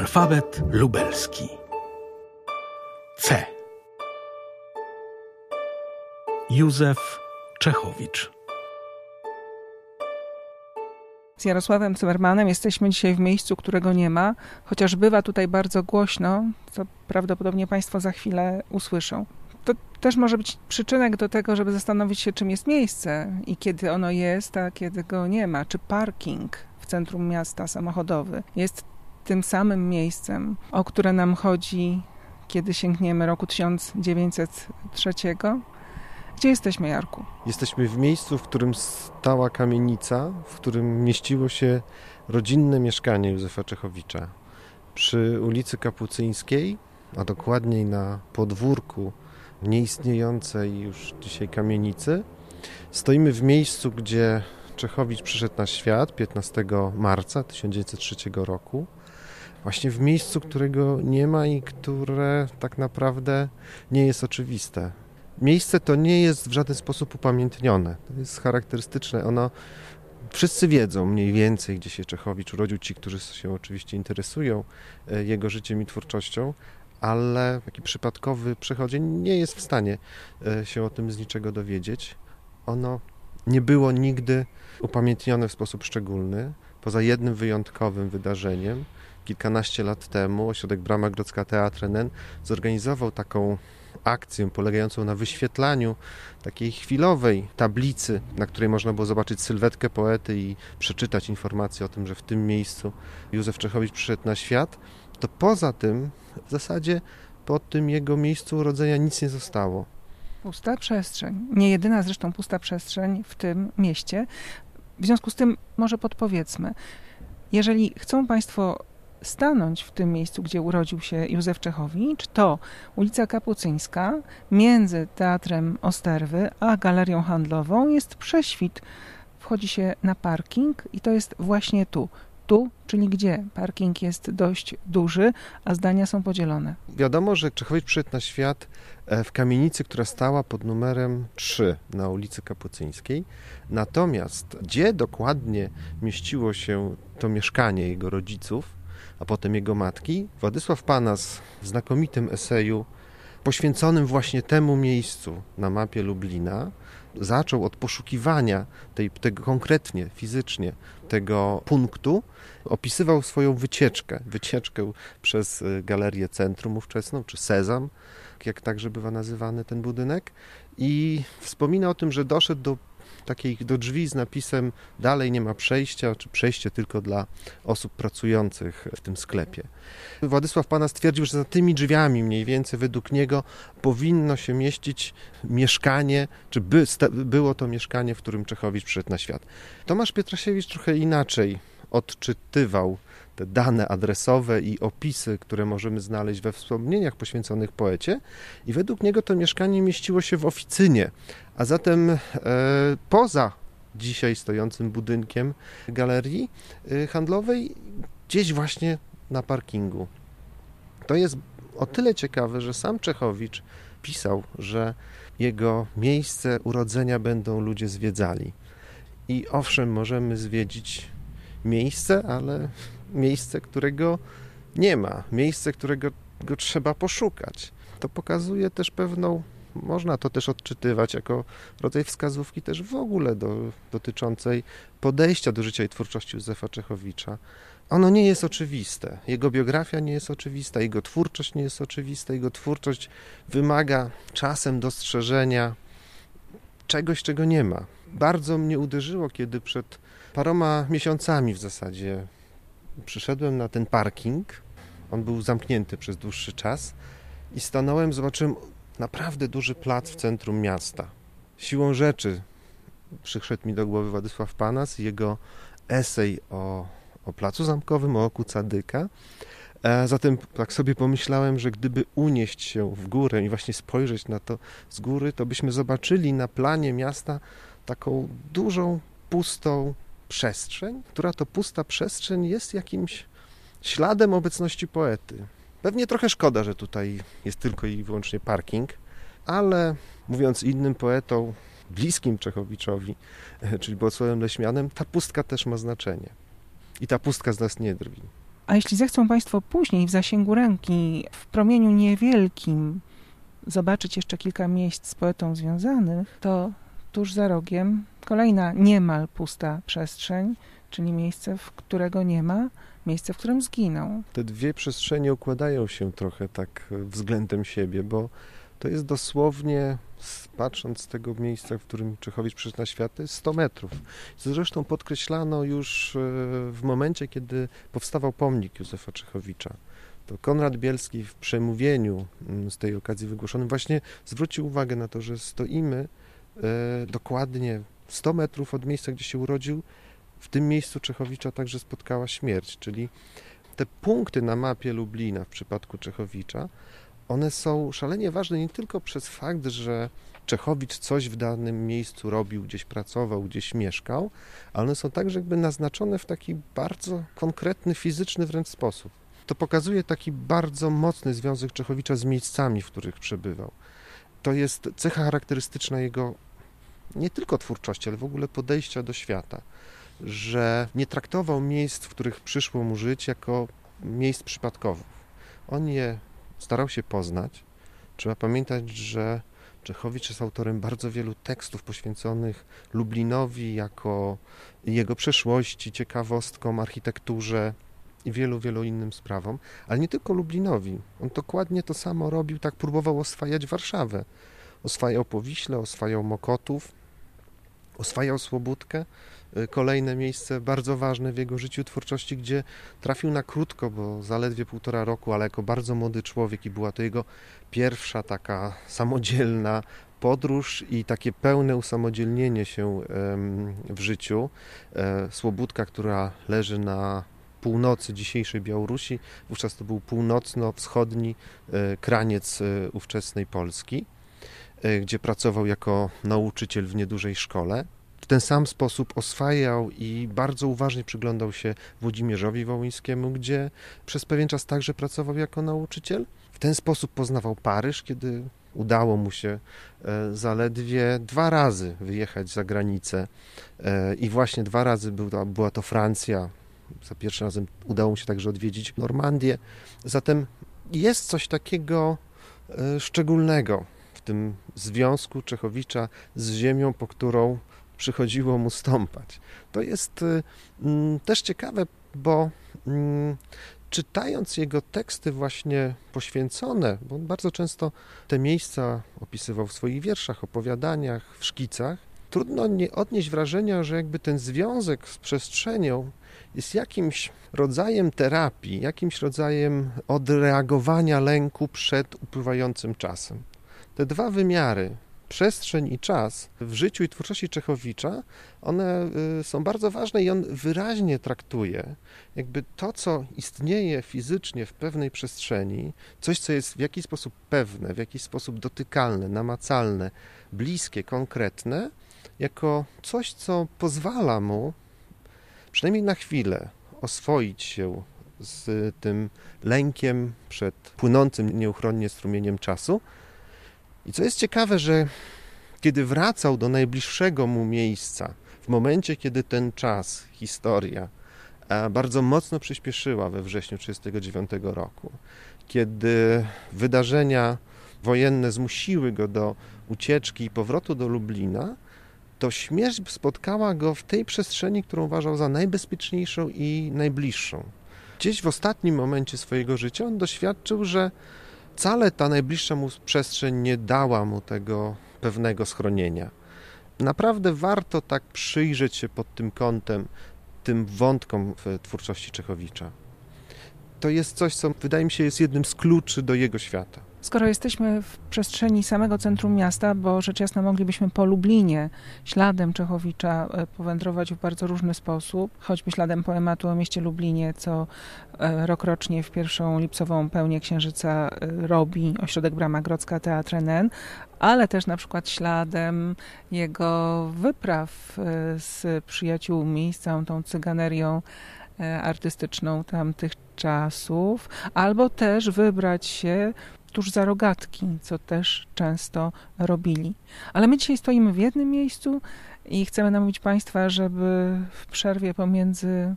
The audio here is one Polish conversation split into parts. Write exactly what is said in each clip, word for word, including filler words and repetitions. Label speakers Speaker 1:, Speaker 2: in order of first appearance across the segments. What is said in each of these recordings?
Speaker 1: Alfabet lubelski. C. Józef Czechowicz.
Speaker 2: Z Jarosławem Cymmermanem jesteśmy dzisiaj w miejscu, którego nie ma, chociaż bywa tutaj bardzo głośno, co prawdopodobnie Państwo za chwilę usłyszą. To też może być przyczynek do tego, żeby zastanowić się, czym jest miejsce i kiedy ono jest, a kiedy go nie ma. Czy parking w centrum miasta samochodowy jest tym samym miejscem, o które nam chodzi, kiedy sięgniemy roku tysiąc dziewięćset trzeciego? Gdzie jesteśmy, Jarku?
Speaker 3: Jesteśmy w miejscu, w którym stała kamienica, w którym mieściło się rodzinne mieszkanie Józefa Czechowicza. Przy ulicy Kapucyńskiej, a dokładniej na podwórku nieistniejącej już dzisiaj kamienicy, stoimy w miejscu, gdzie Czechowicz przyszedł na świat piętnastego marca tysiąc dziewięćset trzeciego roku. Właśnie w miejscu, którego nie ma i które tak naprawdę nie jest oczywiste. Miejsce to nie jest w żaden sposób upamiętnione. To jest charakterystyczne. Ono, wszyscy wiedzą mniej więcej, gdzie się Czechowicz urodził, ci, którzy się oczywiście interesują jego życiem i twórczością, ale taki przypadkowy przechodzień nie jest w stanie się o tym z niczego dowiedzieć. Ono nie było nigdy upamiętnione w sposób szczególny, poza jednym wyjątkowym wydarzeniem. Kilkanaście lat temu ośrodek Brama Grodzka Teatr N N zorganizował taką akcję polegającą na wyświetlaniu takiej chwilowej tablicy, na której można było zobaczyć sylwetkę poety i przeczytać informację o tym, że w tym miejscu Józef Czechowicz przyszedł na świat. To poza tym w zasadzie po tym jego miejscu urodzenia nic nie zostało.
Speaker 2: Pusta przestrzeń. Nie jedyna zresztą pusta przestrzeń w tym mieście. W związku z tym może podpowiedzmy, jeżeli chcą Państwo stanąć w tym miejscu, gdzie urodził się Józef Czechowicz, to ulica Kapucyńska między Teatrem Osterwy a Galerią Handlową jest prześwit. Wchodzi się na parking i to jest właśnie tu. Tu, czyli gdzie? Parking jest dość duży, a zdania są podzielone.
Speaker 3: Wiadomo, że Czechowicz przyszedł na świat w kamienicy, która stała pod numerem trzy na ulicy Kapucyńskiej. Natomiast gdzie dokładnie mieściło się to mieszkanie jego rodziców, a potem jego matki, Władysław Panas w znakomitym eseju poświęconym właśnie temu miejscu na mapie Lublina zaczął od poszukiwania tej, tego konkretnie, fizycznie tego punktu, opisywał swoją wycieczkę, wycieczkę przez Galerię Centrum ówczesną, czy Sezam, jak także bywa nazywany ten budynek, i wspomina o tym, że doszedł do takiej do drzwi z napisem dalej nie ma przejścia, czy przejście tylko dla osób pracujących w tym sklepie. Władysław Panas stwierdził, że za tymi drzwiami mniej więcej według niego powinno się mieścić mieszkanie, czy by, było to mieszkanie, w którym Czechowicz przyszedł na świat. Tomasz Pietrasiewicz trochę inaczej odczytywał te dane adresowe i opisy, które możemy znaleźć we wspomnieniach poświęconych poecie, i według niego to mieszkanie mieściło się w oficynie, a zatem e, poza dzisiaj stojącym budynkiem galerii e, handlowej, gdzieś właśnie na parkingu. To jest o tyle ciekawe, że sam Czechowicz pisał, że jego miejsce urodzenia będą ludzie zwiedzali. I owszem, możemy zwiedzić miejsce, ale miejsce, którego nie ma, miejsce, którego go trzeba poszukać. To pokazuje też pewną, można to też odczytywać jako rodzaj wskazówki też w ogóle do, dotyczącej podejścia do życia i twórczości Józefa Czechowicza. Ono nie jest oczywiste. Jego biografia nie jest oczywista, jego twórczość nie jest oczywista, jego twórczość wymaga czasem dostrzeżenia czegoś, czego nie ma. Bardzo mnie uderzyło, kiedy przed paroma miesiącami w zasadzie przyszedłem na ten parking. On był zamknięty przez dłuższy czas i stanąłem, zobaczyłem naprawdę duży plac w centrum miasta. Siłą rzeczy przyszedł mi do głowy Władysław Panas i jego esej o, o placu zamkowym, o oku Cadyka. A zatem tak sobie pomyślałem, że gdyby unieść się w górę i właśnie spojrzeć na to z góry, to byśmy zobaczyli na planie miasta taką dużą, pustą przestrzeń, która to pusta przestrzeń jest jakimś śladem obecności poety. Pewnie trochę szkoda, że tutaj jest tylko i wyłącznie parking, ale mówiąc innym poetą, bliskim Czechowiczowi, czyli Bolesławem Leśmianem, ta pustka też ma znaczenie. I ta pustka z nas nie drwi.
Speaker 2: A jeśli zechcą Państwo później w zasięgu ręki, w promieniu niewielkim zobaczyć jeszcze kilka miejsc z poetą związanych, to tuż za rogiem kolejna niemal pusta przestrzeń, czyli miejsce, w którego nie ma, miejsce, w którym zginął.
Speaker 3: Te dwie przestrzenie układają się trochę tak względem siebie, bo to jest dosłownie, patrząc z tego miejsca, w którym Czechowicz przyszedł na świat, to jest sto metrów. Co zresztą podkreślano już w momencie, kiedy powstawał pomnik Józefa Czechowicza. To Konrad Bielski w przemówieniu z tej okazji wygłoszonym właśnie zwrócił uwagę na to, że stoimy dokładnie sto metrów od miejsca, gdzie się urodził. W tym miejscu Czechowicza także spotkała śmierć, czyli te punkty na mapie Lublina w przypadku Czechowicza, one są szalenie ważne nie tylko przez fakt, że Czechowicz coś w danym miejscu robił, gdzieś pracował, gdzieś mieszkał, ale one są także jakby naznaczone w taki bardzo konkretny, fizyczny wręcz sposób. To pokazuje taki bardzo mocny związek Czechowicza z miejscami, w których przebywał. To jest cecha charakterystyczna jego nie tylko twórczości, ale w ogóle podejścia do świata, że nie traktował miejsc, w których przyszło mu żyć, jako miejsc przypadkowych. On je starał się poznać. Trzeba pamiętać, że Czechowicz jest autorem bardzo wielu tekstów poświęconych Lublinowi jako jego przeszłości, ciekawostkom, architekturze i wielu, wielu innym sprawom, ale nie tylko Lublinowi. On dokładnie to samo robił, tak próbował oswajać Warszawę. Oswajał Powiśle, oswajał Mokotów, oswajał Słobódkę, kolejne miejsce bardzo ważne w jego życiu i twórczości, gdzie trafił na krótko, bo zaledwie półtora roku, ale jako bardzo młody człowiek i była to jego pierwsza taka samodzielna podróż i takie pełne usamodzielnienie się w życiu. Słobódka, która leży na północy dzisiejszej Białorusi, wówczas to był północno-wschodni kraniec ówczesnej Polski, gdzie pracował jako nauczyciel w niedużej szkole. W ten sam sposób oswajał i bardzo uważnie przyglądał się Włodzimierzowi Wołyńskiemu, gdzie przez pewien czas także pracował jako nauczyciel. W ten sposób poznawał Paryż, kiedy udało mu się zaledwie dwa razy wyjechać za granicę i właśnie dwa razy była to Francja. Za pierwszym razem udało mu się także odwiedzić Normandię. Zatem jest coś takiego szczególnego w tym związku Czechowicza z ziemią, po którą przychodziło mu stąpać. To jest mm, też ciekawe, bo mm, czytając jego teksty właśnie poświęcone, bo on bardzo często te miejsca opisywał w swoich wierszach, opowiadaniach, w szkicach, trudno nie odnieść wrażenia, że jakby ten związek z przestrzenią jest jakimś rodzajem terapii, jakimś rodzajem odreagowania lęku przed upływającym czasem. Te dwa wymiary, przestrzeń i czas w życiu i twórczości Czechowicza, one są bardzo ważne i on wyraźnie traktuje jakby to, co istnieje fizycznie w pewnej przestrzeni, coś, co jest w jakiś sposób pewne, w jakiś sposób dotykalne, namacalne, bliskie, konkretne, jako coś, co pozwala mu przynajmniej na chwilę oswoić się z tym lękiem przed płynącym nieuchronnie strumieniem czasu. I co jest ciekawe, że kiedy wracał do najbliższego mu miejsca, w momencie, kiedy ten czas, historia bardzo mocno przyspieszyła we wrześniu tysiąc dziewięćset trzydziestego dziewiątego roku, kiedy wydarzenia wojenne zmusiły go do ucieczki i powrotu do Lublina, to śmierć spotkała go w tej przestrzeni, którą uważał za najbezpieczniejszą i najbliższą. Gdzieś w ostatnim momencie swojego życia on doświadczył, że wcale ta najbliższa mu przestrzeń nie dała mu tego pewnego schronienia. Naprawdę warto tak przyjrzeć się pod tym kątem tym wątkom w twórczości Czechowicza. To jest coś, co wydaje mi się jest jednym z kluczy do jego świata.
Speaker 2: Skoro jesteśmy w przestrzeni samego centrum miasta, bo rzecz jasna moglibyśmy po Lublinie śladem Czechowicza powędrować w bardzo różny sposób, choćby śladem poematu o mieście Lublinie, co rokrocznie w pierwszą lipcową pełnię Księżyca robi Ośrodek Brama Grodzka Teatr N N, ale też na przykład śladem jego wypraw z przyjaciółmi, z całą tą cyganerią artystyczną tamtych czasów, albo też wybrać się tuż za rogatki, co też często robili. Ale my dzisiaj stoimy w jednym miejscu i chcemy namówić Państwa, żeby w przerwie pomiędzy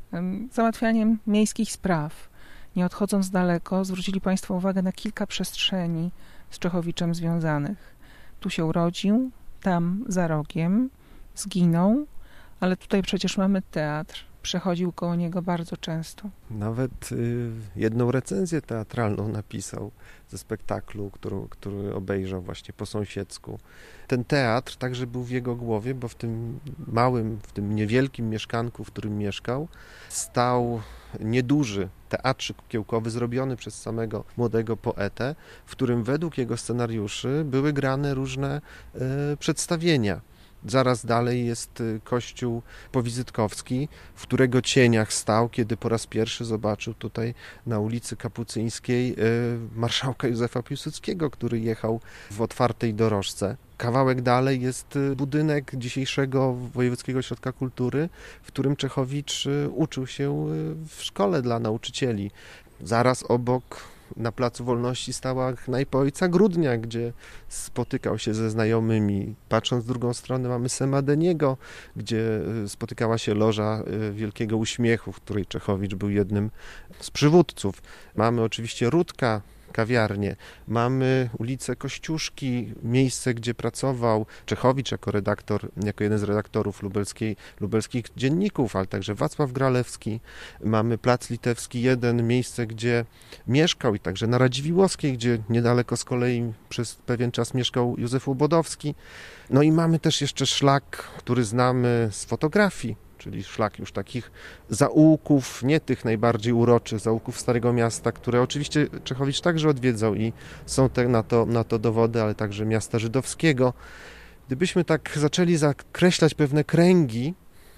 Speaker 2: załatwianiem miejskich spraw. Nie odchodząc daleko, zwrócili Państwo uwagę na kilka przestrzeni z Czechowiczem związanych. Tu się urodził, tam za rogiem, zginął, ale tutaj przecież mamy teatr. Przechodził koło niego bardzo często.
Speaker 3: Nawet y, jedną recenzję teatralną napisał ze spektaklu, który, który obejrzał właśnie po sąsiedzku. Ten teatr także był w jego głowie, bo w tym małym, w tym niewielkim mieszkanku, w którym mieszkał, stał nieduży teatrzyk kukiełkowy zrobiony przez samego młodego poetę, w którym według jego scenariuszy były grane różne y, przedstawienia. Zaraz dalej jest kościół powizytkowski, w którego cieniach stał, kiedy po raz pierwszy zobaczył tutaj na ulicy Kapucyńskiej marszałka Józefa Piłsudskiego, który jechał w otwartej dorożce. Kawałek dalej jest budynek dzisiejszego Wojewódzkiego Ośrodka Kultury, w którym Czechowicz uczył się w szkole dla nauczycieli. Zaraz obok na Placu Wolności stała knajpa Ojca Grudnia, gdzie spotykał się ze znajomymi. Patrząc w drugą stronę mamy Semadeniego, gdzie spotykała się loża Wielkiego Uśmiechu, w której Czechowicz był jednym z przywódców. Mamy oczywiście Rudka, kawiarnię. Mamy ulicę Kościuszki, miejsce, gdzie pracował Czechowicz jako redaktor, jako jeden z redaktorów lubelskiej, lubelskich dzienników, ale także Wacław Gralewski. Mamy Plac Litewski jeden, miejsce, gdzie mieszkał i także na Radziwiłłowskiej, gdzie niedaleko z kolei przez pewien czas mieszkał Józef Łobodowski. No i mamy też jeszcze szlak, który znamy z fotografii, czyli szlak już takich zaułków, nie tych najbardziej uroczych zaułków Starego Miasta, które oczywiście Czechowicz także odwiedzał i są te, na, to, na to dowody, ale także miasta żydowskiego. Gdybyśmy tak zaczęli zakreślać pewne kręgi,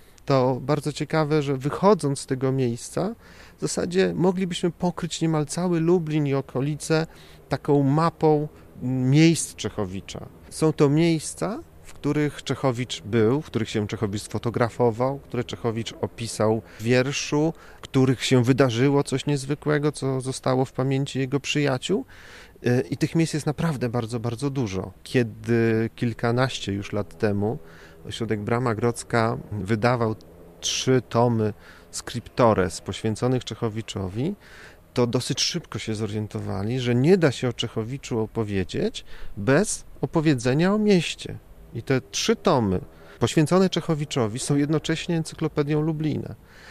Speaker 3: to bardzo ciekawe, że wychodząc z tego miejsca, w zasadzie moglibyśmy pokryć niemal cały Lublin i okolice taką mapą miejsc Czechowicza. Są to miejsca, w których Czechowicz był, w których się Czechowicz sfotografował, które Czechowicz opisał w wierszu, w których się wydarzyło coś niezwykłego, co zostało w pamięci jego przyjaciół. I tych miejsc jest naprawdę bardzo, bardzo dużo. Kiedy kilkanaście już lat temu Ośrodek Brama Grodzka wydawał trzy tomy scriptores poświęconych Czechowiczowi, to dosyć szybko się zorientowali, że nie da się o Czechowiczu opowiedzieć bez opowiedzenia o mieście. I te trzy tomy poświęcone Czechowiczowi są jednocześnie encyklopedią Lublina.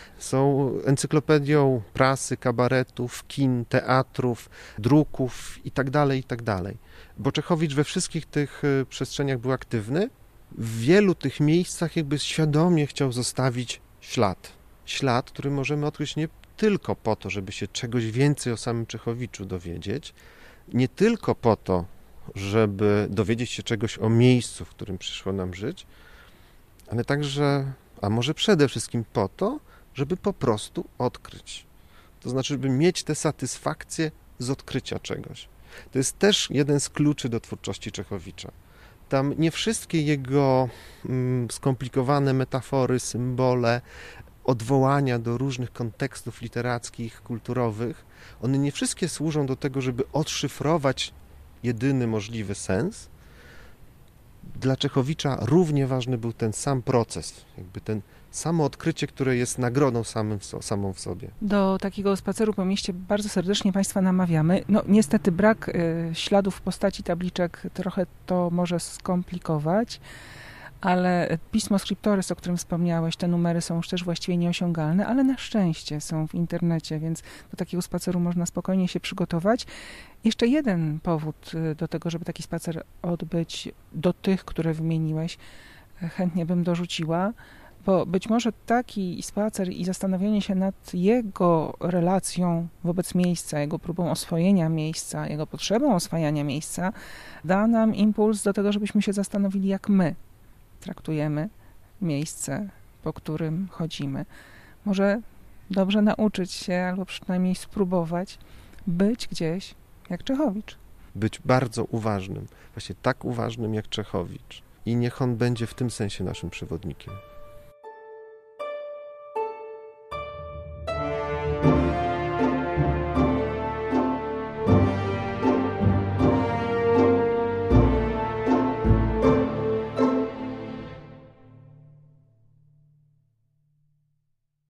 Speaker 3: Są encyklopedią prasy, kabaretów, kin, teatrów, druków itd., itd. Bo Czechowicz we wszystkich tych przestrzeniach był aktywny. W wielu tych miejscach jakby świadomie chciał zostawić ślad. Ślad, który możemy odkryć nie tylko po to, żeby się czegoś więcej o samym Czechowiczu dowiedzieć, nie tylko po to, żeby dowiedzieć się czegoś o miejscu, w którym przyszło nam żyć, ale także, a może przede wszystkim po to, żeby po prostu odkryć. To znaczy, żeby mieć tę satysfakcję z odkrycia czegoś. To jest też jeden z kluczy do twórczości Czechowicza. Tam nie wszystkie jego mm, skomplikowane metafory, symbole, odwołania do różnych kontekstów literackich, kulturowych, one nie wszystkie służą do tego, żeby odszyfrować jedyny możliwy sens. Dla Czechowicza równie ważny był ten sam proces, jakby ten samo odkrycie, które jest nagrodą samym, samą w sobie.
Speaker 2: Do takiego spaceru po mieście bardzo serdecznie Państwa namawiamy. No niestety brak y, śladów w postaci tabliczek trochę to może skomplikować, ale pismo scriptores, o którym wspomniałeś, te numery są już też właściwie nieosiągalne, ale na szczęście są w internecie, więc do takiego spaceru można spokojnie się przygotować. Jeszcze jeden powód do tego, żeby taki spacer odbyć, do tych, które wymieniłeś, chętnie bym dorzuciła, bo być może taki spacer i zastanowienie się nad jego relacją wobec miejsca, jego próbą oswojenia miejsca, jego potrzebą oswajania miejsca, da nam impuls do tego, żebyśmy się zastanowili, jak my traktujemy miejsce, po którym chodzimy. Może dobrze nauczyć się, albo przynajmniej spróbować być gdzieś jak Czechowicz.
Speaker 3: Być bardzo uważnym, właśnie tak uważnym jak Czechowicz. I niech on będzie w tym sensie naszym przewodnikiem.